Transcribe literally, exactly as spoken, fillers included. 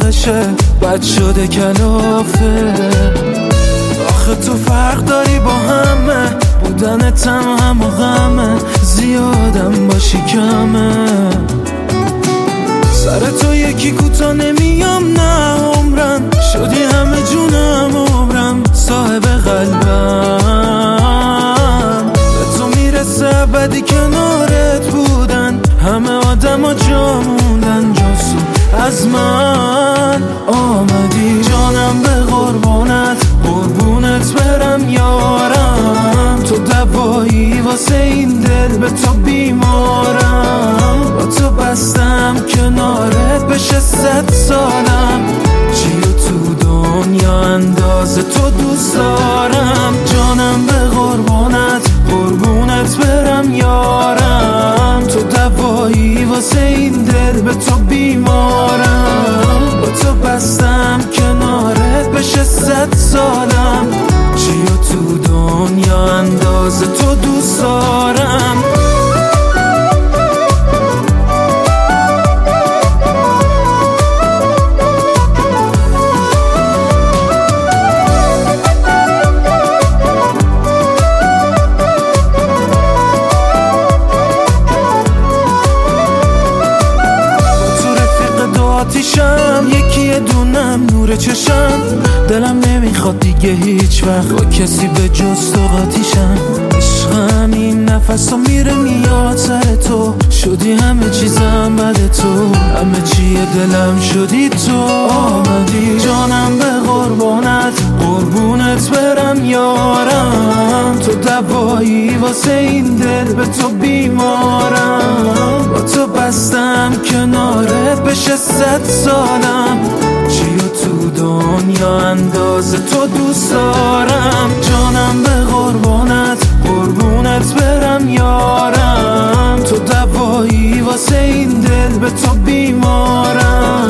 راهشه بد شده کلافه. آخه تو فرق داری با همه، بودنت هم هم و غمه، زیادم باشی کمه. سر تو یکی کوتا نمیام نه عمرم، شدی همه جونم عمرم، صاحب قلبم. به تو میرسه ابدی کنارت بودن، همه آدم ها جا موندن جز از من آمدی. جانم به قربانت، قربونت برم یارم، تو دوایی واسه این دل، به تو بیمارم. با تو بستم کنارت بشه صد سالم، چی و تو دنیا اندازه تو دوست دارم. جانم به قربانت، قربونت برم یارم، تو دوایی واسه این دل، به تو بیمارم. با تو بستم کنارت بشه صد سالم، چی و تو دنیا اندازه تو دوست دارم. آتیشم یکی دونم نور چشم، دلم نمیخواد دیگه هیچ وقت با کسی به جز تو قاطیشم. عشقم این نفس رو میره میاد سر تو، شدی همه چیزم بده تو، همه چیه دلم شدی تو. آمدی جانم به قربانت، قربونت برم یارم، تو دوایی واسه این دل، به تو بیمارم. با تو بستم کنارت بشه صد سالم، چی و تو دنیا اندازه تو دوست دارم. جانم به قربانت، قربونت برم یارم، تو دوایی واسه این دل، به تو بیمارم.